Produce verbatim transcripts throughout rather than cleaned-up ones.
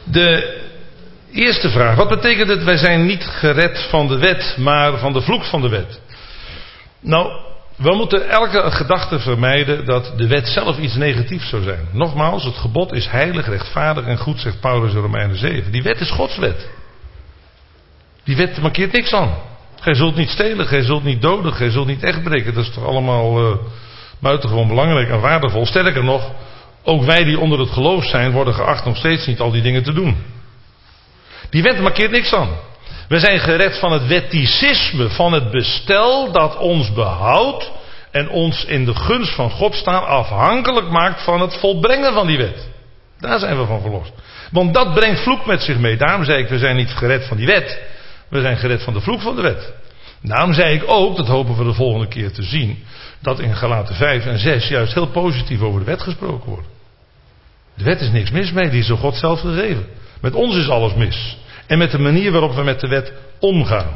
De eerste vraag. Wat betekent het, wij zijn niet gered van de wet, maar van de vloek van de wet? Nou, we moeten elke gedachte vermijden dat de wet zelf iets negatiefs zou zijn. Nogmaals, het gebod is heilig, rechtvaardig en goed, zegt Paulus in Romeinen zeven. Die wet is Gods wet. Die wet markeert niks aan. Gij zult niet stelen, gij zult niet doden, gij zult niet echt breken. Dat is toch allemaal uh, buitengewoon belangrijk en waardevol. Sterker nog, ook wij die onder het geloof zijn, worden geacht nog steeds niet al die dingen te doen. Die wet markeert niks aan. We zijn gered van het wetticisme, van het bestel dat ons behoudt en ons in de gunst van God staan afhankelijk maakt van het volbrengen van die wet. Daar zijn we van verlost. Want dat brengt vloek met zich mee. Daarom zei ik, we zijn niet gered van die wet. We zijn gered van de vloek van de wet. Daarom zei ik ook, dat hopen we de volgende keer te zien, dat in Galaten vijf en zes juist heel positief over de wet gesproken wordt. De wet is niks mis mee, die is door God zelf gegeven. Met ons is alles mis. En met de manier waarop we met de wet omgaan.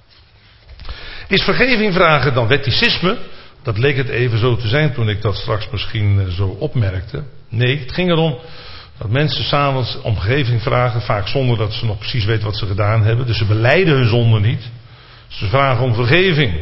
Is vergeving vragen dan wetticisme? Dat leek het even zo te zijn toen ik dat straks misschien zo opmerkte. Nee, het ging erom dat mensen s'avonds om vergeving vragen, vaak zonder dat ze nog precies weten wat ze gedaan hebben. Dus ze belijden hun zonde niet. Ze vragen om vergeving.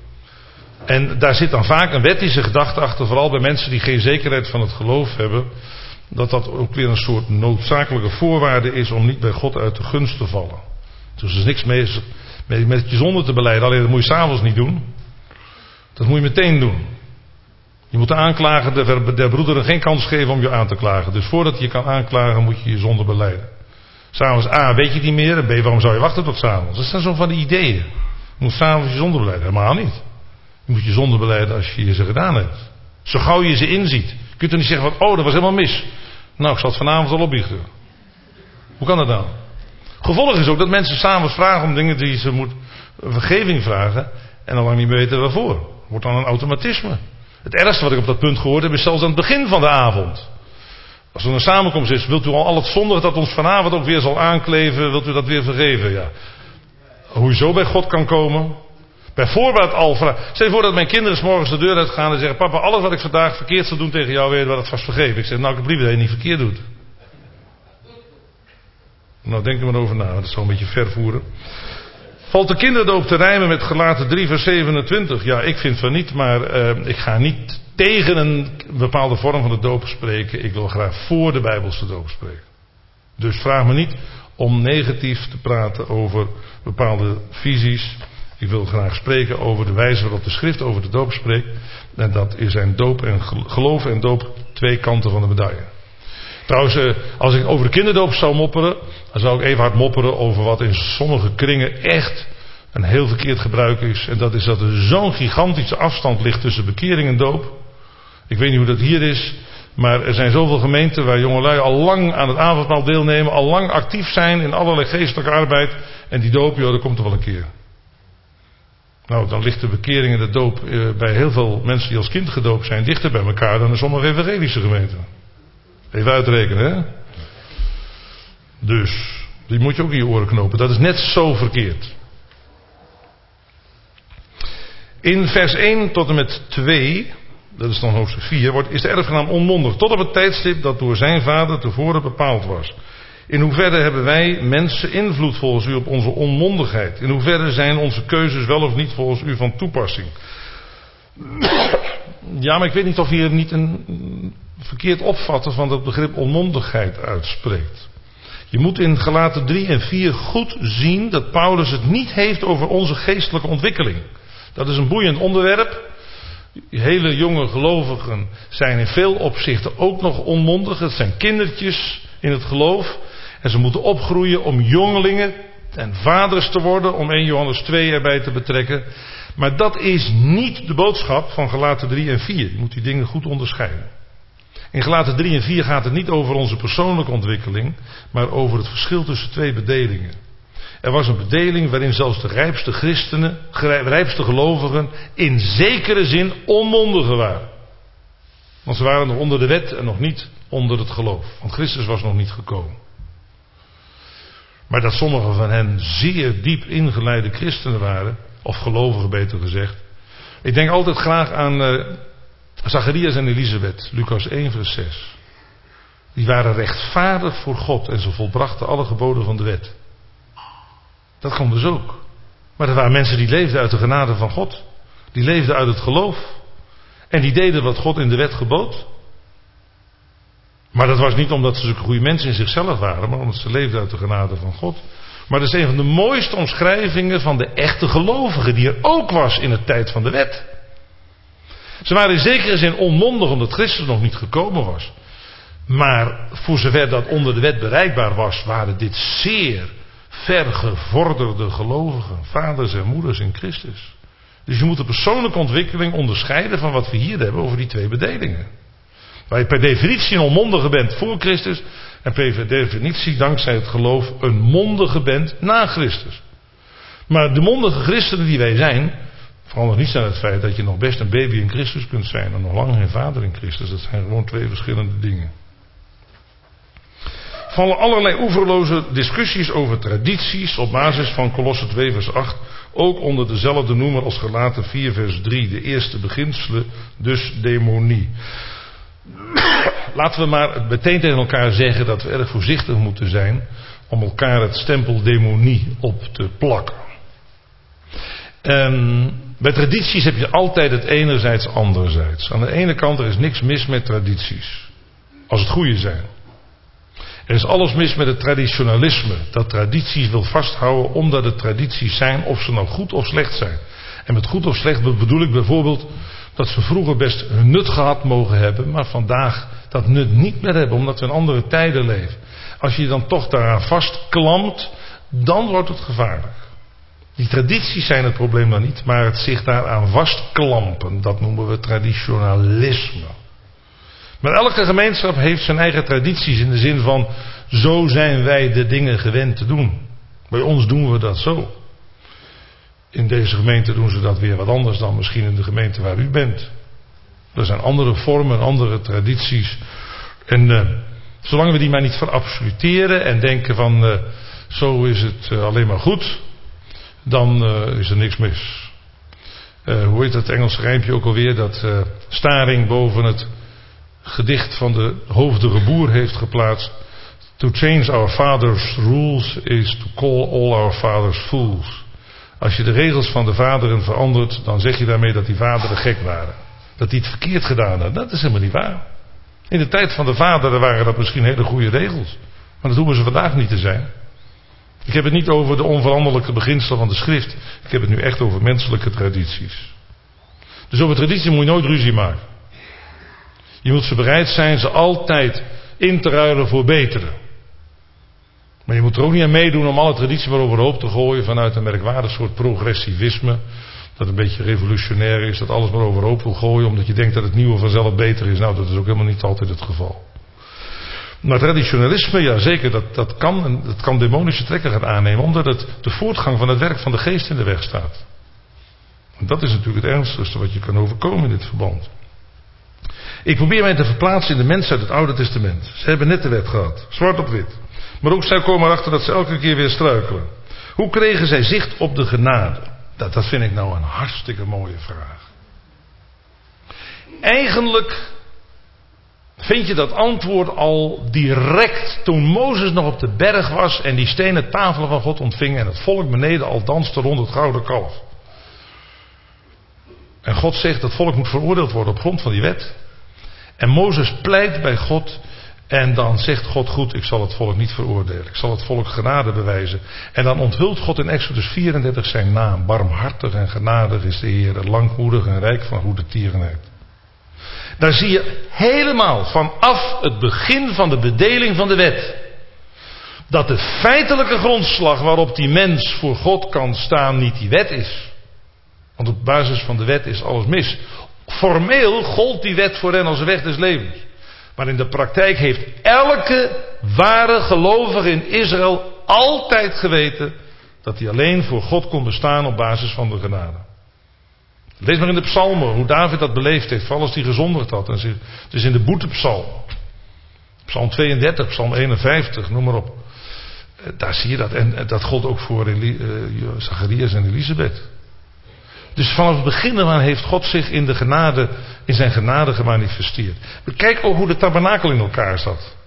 En daar zit dan vaak een wettische gedachte achter, vooral bij mensen die geen zekerheid van het geloof hebben, dat dat ook weer een soort noodzakelijke voorwaarde is om niet bij God uit de gunst te vallen. Dus er is niks mee met, met je zonde te belijden, alleen dat moet je s'avonds niet doen. Dat moet je meteen doen. Je moet de aanklager, de, de broederen, geen kans geven om je aan te klagen. Dus voordat je kan aanklagen moet je je zonde belijden. S'avonds A, weet je niet meer, en B, waarom zou je wachten tot s'avonds? Dat zijn zo van die ideeën. Je moet s'avonds je zonde belijden, helemaal niet. Je moet je zonde belijden als je ze gedaan hebt. Zo gauw je ze inziet. Je kunt er niet zeggen van, oh, dat was helemaal mis. Nou, ik zal het vanavond al opbiechten. Hoe kan dat nou? Gevolg is ook dat mensen s'avonds vragen om dingen die ze moeten vergeving vragen en al lang niet meer weten waarvoor. Wordt dan een automatisme. Het ergste wat ik op dat punt gehoord heb is zelfs aan het begin van de avond. Als er een samenkomst is, wilt u al al het zondige dat ons vanavond ook weer zal aankleven, wilt u dat weer vergeven? Ja. Hoe je zo bij God kan komen? Bijvoorbeeld al vragen. Stel je voor dat mijn kinderen 's morgens de deur uitgaan en zeggen, papa, alles wat ik vandaag verkeerd zal doen tegen jou, weet je wat het vast vergeven. Ik zeg, nou, ik heb liever dat je niet verkeerd doet. Nou, denk er maar over na, dat zal een beetje ver voeren. Valt de kinderdoop te rijmen met Galaten drie vers zevenentwintig? Ja, ik vind van niet, maar uh, ik ga niet tegen een bepaalde vorm van de doop spreken. Ik wil graag voor de Bijbelse doop spreken. Dus vraag me niet om negatief te praten over bepaalde visies. Ik wil graag spreken over de wijze waarop de schrift over de doop spreekt. En dat zijn doop en geloof en doop twee kanten van de medaille. Trouwens, als ik over de kinderdoop zou mopperen, dan zou ik even hard mopperen over wat in sommige kringen echt een heel verkeerd gebruik is. En dat is dat er zo'n gigantische afstand ligt tussen bekering en doop. Ik weet niet hoe dat hier is, maar er zijn zoveel gemeenten waar jongelui al lang aan het avondmaal deelnemen, al lang actief zijn in allerlei geestelijke arbeid. En die doop, joh, dat komt er wel een keer. Nou, dan ligt de bekering en de doop eh, bij heel veel mensen die als kind gedoopt zijn dichter bij elkaar dan in sommige evangelische gemeenten. Even uitrekenen, hè? Dus, die moet je ook in je oren knopen. Dat is net zo verkeerd. In vers één tot en met twee, dat is dan hoofdstuk vier, wordt, is de erfgenaam onmondig tot op het tijdstip dat door zijn vader tevoren bepaald was. In hoeverre hebben wij mensen invloed volgens u op onze onmondigheid? In hoeverre zijn onze keuzes wel of niet volgens u van toepassing? Ja, maar ik weet niet of hier niet een verkeerd opvatten van dat begrip onmondigheid uitspreekt. Je moet in Galaten drie en vier goed zien dat Paulus het niet heeft over onze geestelijke ontwikkeling. Dat is een boeiend onderwerp. Hele jonge gelovigen zijn in veel opzichten ook nog onmondig. Het zijn kindertjes in het geloof. En ze moeten opgroeien om jongelingen en vaders te worden, om eerste Johannes twee erbij te betrekken. Maar dat is niet de boodschap van Galaten drie en vier. Je moet die dingen goed onderscheiden. In Galaten drie en vier gaat het niet over onze persoonlijke ontwikkeling, maar over het verschil tussen twee bedelingen. Er was een bedeling waarin zelfs de rijpste christenen, rijpste gelovigen, in zekere zin onmondigen waren. Want ze waren nog onder de wet en nog niet onder het geloof. Want Christus was nog niet gekomen. Maar dat sommige van hen zeer diep ingeleide christenen waren, of gelovigen beter gezegd. Ik denk altijd graag aan uh, Zacharias en Elisabeth, Lucas één vers zes. Die waren rechtvaardig voor God en ze volbrachten alle geboden van de wet. Dat kon dus ook. Maar er waren mensen die leefden uit de genade van God. Die leefden uit het geloof. En die deden wat God in de wet gebood. Maar dat was niet omdat ze zulke goede mensen in zichzelf waren, maar omdat ze leefden uit de genade van God. Maar dat is een van de mooiste omschrijvingen van de echte gelovige die er ook was in de tijd van de wet. Ze waren in zekere zin onmondig omdat Christus nog niet gekomen was. Maar voor zover dat onder de wet bereikbaar was, waren dit zeer vergevorderde gelovigen. Vaders en moeders in Christus. Dus je moet de persoonlijke ontwikkeling onderscheiden van wat we hier hebben over die twee bedelingen. Waar je per definitie een onmondige bent voor Christus en per definitie dankzij het geloof een mondige bent na Christus. Maar de mondige christenen die wij zijn, verandert niets aan het feit dat je nog best een baby in Christus kunt zijn en nog lang geen vader in Christus. Dat zijn gewoon twee verschillende dingen. Er vallen allerlei oeverloze discussies over tradities op basis van Kolosse twee vers acht. Ook onder dezelfde noemer als Galaten vier vers drie. De eerste beginselen, dus demonie. Laten we maar meteen tegen elkaar zeggen dat we erg voorzichtig moeten zijn om elkaar het stempel demonie op te plakken. En bij tradities heb je altijd het enerzijds anderzijds. Aan de ene kant er is niks mis met tradities. Als het goede zijn. Er is alles mis met het traditionalisme. Dat tradities wil vasthouden omdat het tradities zijn of ze nou goed of slecht zijn. En met goed of slecht bedoel ik bijvoorbeeld dat ze vroeger best hun nut gehad mogen hebben, maar vandaag dat nut niet meer hebben omdat we in andere tijden leven. Als je je dan toch daaraan vastklampt, dan wordt het gevaarlijk. Die tradities zijn het probleem dan niet, maar het zich daaraan vastklampen, dat noemen we traditionalisme. Maar elke gemeenschap heeft zijn eigen tradities in de zin van, zo zijn wij de dingen gewend te doen. Bij ons doen we dat zo. In deze gemeente doen ze dat weer wat anders dan misschien in de gemeente waar u bent. Er zijn andere vormen, andere tradities. En uh, zolang we die maar niet verabsoluteren en denken van uh, zo is het uh, alleen maar goed, dan uh, is er niks mis. Uh, hoe heet dat Engelse rijmpje ook alweer, dat uh, Staring boven het gedicht van de hoofdige boer heeft geplaatst. To change our father's rules is to call all our fathers fools. Als je de regels van de vaderen verandert, dan zeg je daarmee dat die vaderen gek waren. Dat die het verkeerd gedaan hadden. Dat is helemaal niet waar. In de tijd van de vaderen waren dat misschien hele goede regels. Maar dat hoeven ze vandaag niet te zijn. Ik heb het niet over de onveranderlijke beginselen van de schrift. Ik heb het nu echt over menselijke tradities. Dus over traditie moet je nooit ruzie maken. Je moet ze bereid zijn ze altijd in te ruilen voor betere. Maar je moet er ook niet aan meedoen om alle tradities maar overhoop te gooien vanuit een merkwaardig soort progressivisme. Dat een beetje revolutionair is, dat alles maar overhoop wil gooien omdat je denkt dat het nieuwe vanzelf beter is. Nou, dat is ook helemaal niet altijd het geval. Maar traditionalisme, ja zeker, dat, dat kan, en dat kan demonische trekken gaan aannemen omdat het de voortgang van het werk van de geest in de weg staat. En dat is natuurlijk het ernstigste wat je kan overkomen in dit verband. Ik probeer mij te verplaatsen in de mensen uit het Oude Testament. Ze hebben net de wet gehad, zwart op wit. Maar ook zij komen erachter dat ze elke keer weer struikelen. Hoe kregen zij zicht op de genade? Dat, dat vind ik nou een hartstikke mooie vraag. Eigenlijk vind je dat antwoord al direct toen Mozes nog op de berg was en die stenen tafelen van God ontving en het volk beneden al danste rond het gouden kalf. En God zegt dat het volk moet veroordeeld worden op grond van die wet. En Mozes pleit bij God en dan zegt God goed, ik zal het volk niet veroordelen. Ik zal het volk genade bewijzen. En dan onthult God in Exodus vierendertig zijn naam. Barmhartig en genadig is de Heer, langmoedig en rijk van goede tierenheid. Daar zie je helemaal vanaf het begin van de bedeling van de wet dat de feitelijke grondslag waarop die mens voor God kan staan niet die wet is. Want op basis van de wet is alles mis. Formeel gold die wet voor hen als de weg des levens. Maar in de praktijk heeft elke ware gelovige in Israël altijd geweten dat hij alleen voor God kon bestaan op basis van de genade. Lees maar in de psalmen hoe David dat beleefd heeft, vooral als hij gezondigd had. En het is in de boetepsalm. Psalm tweeëndertig, psalm eenenvijftig, noem maar op. Daar zie je dat. En dat gold ook voor Eli- uh, Zacharias en Elisabeth. Dus vanaf het begin aan heeft God zich in, de genade, in zijn genade gemanifesteerd. Bekijk ook hoe de tabernakel in elkaar zat.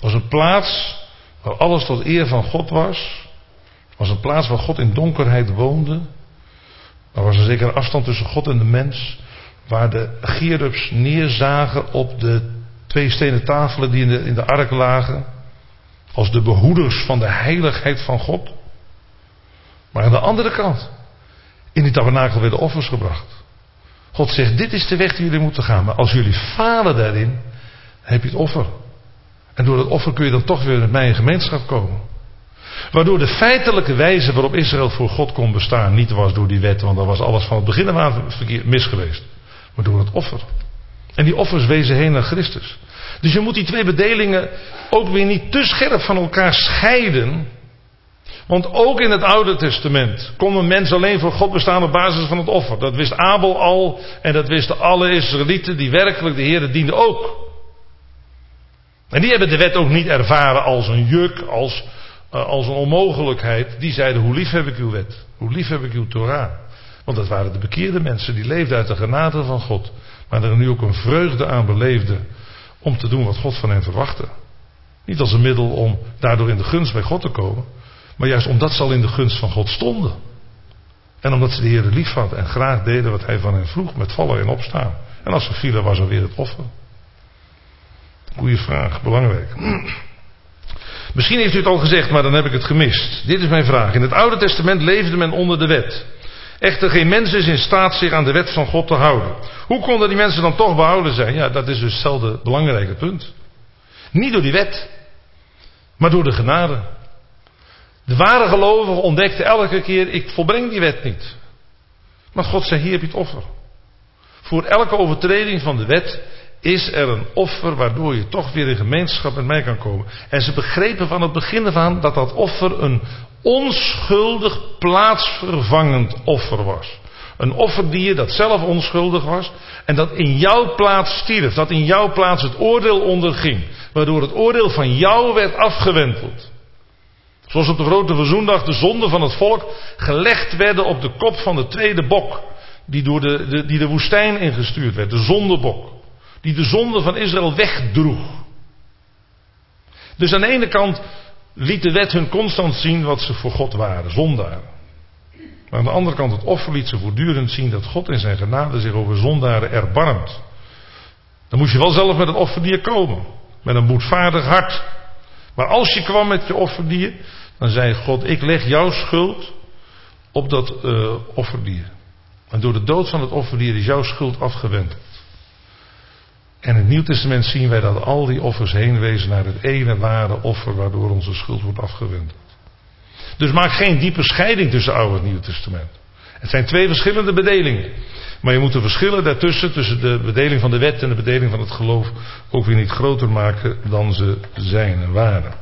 was een plaats waar alles tot eer van God was. Het was een plaats waar God in donkerheid woonde. Er was een zekere afstand tussen God en de mens. Waar de cherubs neerzagen op de twee stenen tafelen die in de, in de ark lagen. Als de behoeders van de heiligheid van God. Maar aan de andere kant. In die tabernakel werden offers gebracht. God zegt, dit is de weg die jullie moeten gaan. Maar als jullie falen daarin, heb je het offer. En door dat offer kun je dan toch weer met mij in gemeenschap komen. Waardoor de feitelijke wijze waarop Israël voor God kon bestaan niet was door die wet. Want dan was alles van het begin af aan mis geweest. Maar door het offer. En die offers wezen heen naar Christus. Dus je moet die twee bedelingen ook weer niet te scherp van elkaar scheiden. Want ook in het Oude Testament kon een mens alleen voor God bestaan op basis van het offer. Dat wist Abel al en dat wisten alle Israëlieten die werkelijk de Heere dienden ook. En die hebben de wet ook niet ervaren als een juk, als, uh, als een onmogelijkheid. Die zeiden, hoe lief heb ik uw wet, hoe lief heb ik uw Torah. Want dat waren de bekeerde mensen, die leefden uit de genade van God. Maar er nu ook een vreugde aan beleefden om te doen wat God van hen verwachtte. Niet als een middel om daardoor in de gunst bij God te komen. Maar juist omdat ze al in de gunst van God stonden. En omdat ze de Heer lief hadden en graag deden wat hij van hen vroeg met vallen en opstaan. En als ze vielen was er weer het offer. Goeie vraag, belangrijk. Misschien heeft u het al gezegd, maar dan heb ik het gemist. Dit is mijn vraag. In het Oude Testament leefde men onder de wet. Echter geen mens is in staat zich aan de wet van God te houden. Hoe konden die mensen dan toch behouden zijn? Ja, dat is dus hetzelfde belangrijke punt. Niet door die wet, maar door de genade. De ware gelovige ontdekte elke keer, ik volbreng die wet niet. Maar God zei, hier heb je het offer. Voor elke overtreding van de wet is er een offer waardoor je toch weer in gemeenschap met mij kan komen. En ze begrepen van het begin af aan dat dat offer een onschuldig plaatsvervangend offer was. Een offerdier dat zelf onschuldig was en dat in jouw plaats stierf. Dat in jouw plaats het oordeel onderging. Waardoor het oordeel van jou werd afgewenteld. Zoals op de grote verzoendag de zonden van het volk gelegd werden op de kop van de tweede bok. Die, door de, de, die de woestijn ingestuurd werd. De zondebok. Die de zonde van Israël wegdroeg. Dus aan de ene kant liet de wet hun constant zien wat ze voor God waren. Zondaren. Maar aan de andere kant het offer liet ze voortdurend zien dat God in zijn genade zich over zondaren erbarmt. Dan moest je wel zelf met het offerdier komen. Met een boetvaardig hart. Maar als je kwam met je offerdier, dan zei God, ik leg jouw schuld op dat uh, offerdier. En door de dood van het offerdier is jouw schuld afgewenteld. En in het Nieuw Testament zien wij dat al die offers heen wezen naar het ene ware offer waardoor onze schuld wordt afgewenteld. Dus maak geen diepe scheiding tussen Oude en Nieuw Testament. Het zijn twee verschillende bedelingen. Maar je moet de verschillen daartussen, tussen de bedeling van de wet en de bedeling van het geloof, ook weer niet groter maken dan ze zijn en waren.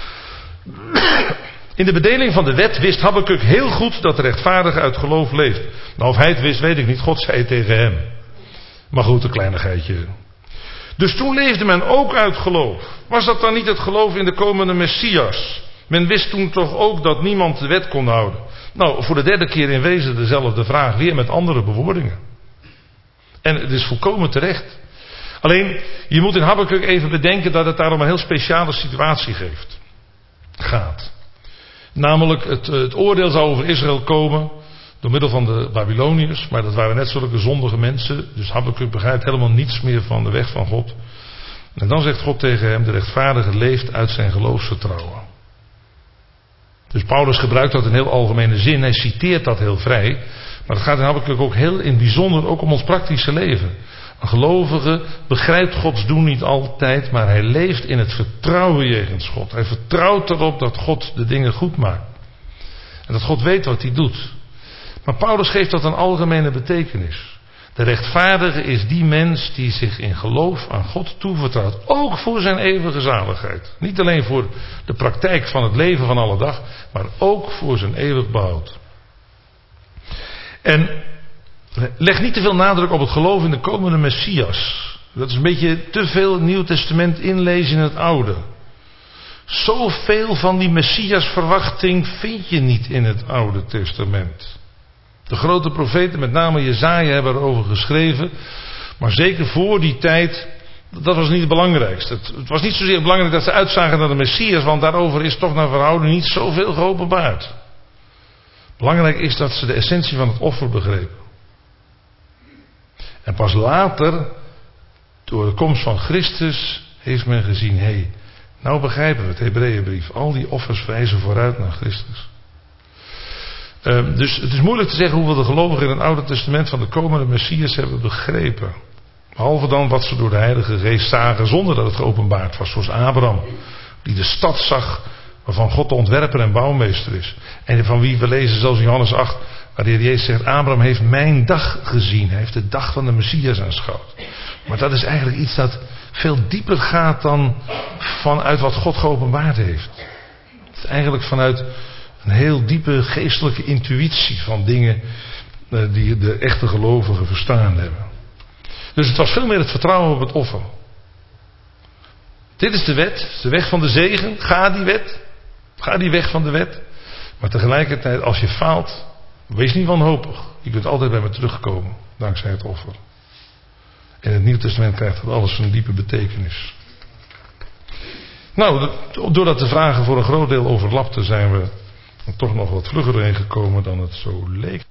In de bedeling van de wet wist Habakuk heel goed dat de rechtvaardige uit geloof leeft. Nou, of hij het wist, weet ik niet. God zei het tegen hem. Maar goed, een kleinigheidje. Dus toen leefde men ook uit geloof. Was dat dan niet het geloof in de komende Messias? Men wist toen toch ook dat niemand de wet kon houden. Nou, voor de derde keer in wezen dezelfde vraag, weer met andere bewoordingen. En het is volkomen terecht. Alleen, je moet in Habakuk even bedenken dat het daar om een heel speciale situatie geeft. gaat. Namelijk, het, het oordeel zou over Israël komen door middel van de Babyloniërs. Maar dat waren net zulke zondige mensen. Dus Habakuk begrijpt helemaal niets meer van de weg van God. En dan zegt God tegen hem, de rechtvaardige leeft uit zijn geloofsvertrouwen. Dus Paulus gebruikt dat in heel algemene zin. Hij citeert dat heel vrij. Maar het gaat in Habakuk ook heel in bijzonder ook om ons praktische leven. Een gelovige begrijpt Gods doen niet altijd, maar hij leeft in het vertrouwen jegens God. Hij vertrouwt erop dat God de dingen goed maakt. En dat God weet wat hij doet. Maar Paulus geeft dat een algemene betekenis. De rechtvaardige is die mens die zich in geloof aan God toevertrouwt. Ook voor zijn eeuwige zaligheid. Niet alleen voor de praktijk van het leven van alle dag, maar ook voor zijn eeuwig behoud. En leg niet te veel nadruk op het geloof in de komende Messias. Dat is een beetje te veel het Nieuw Testament inlezen in het Oude. Zoveel van die Messiasverwachting vind je niet in het Oude Testament. De grote profeten, met name Jesaja, hebben erover geschreven. Maar zeker voor die tijd Dat was niet het belangrijkste. Het, het was niet zozeer belangrijk dat ze uitzagen naar de Messias, want daarover is toch naar verhouding niet zoveel geopenbaard. Belangrijk is dat ze de essentie van het offer begrepen. En pas later, door de komst van Christus, heeft men gezien, hé, hey, nou begrijpen we het, Hebreeënbrief. Al die offers wijzen vooruit naar Christus. Um, dus het is moeilijk te zeggen hoeveel de gelovigen in het Oude Testament van de komende Messias hebben begrepen. Behalve dan wat ze door de Heilige Geest zagen zonder dat het geopenbaard was. Zoals Abraham, die de stad zag waarvan God de ontwerper en bouwmeester is. En van wie we lezen zelfs in Johannes acht, waar de Heer Jezus zegt, Abraham heeft mijn dag gezien. Hij heeft de dag van de Messias aanschouwd. Maar dat is eigenlijk iets dat veel dieper gaat dan vanuit wat God geopenbaard heeft. Het is eigenlijk vanuit een heel diepe geestelijke intuïtie van dingen die de echte gelovigen verstaan hebben. Dus het was veel meer het vertrouwen op het offer. Dit is de wet, de weg van de zegen. Ga die wet. Ga die weg van de wet. Maar tegelijkertijd, als je faalt, wees niet wanhopig. Je kunt altijd bij me terugkomen, dankzij het offer. In het Nieuwe Testament krijgt dat alles een diepe betekenis. Nou, doordat de vragen voor een groot deel overlapten, zijn we er toch nog wat vlugger heen gekomen dan het zo leek.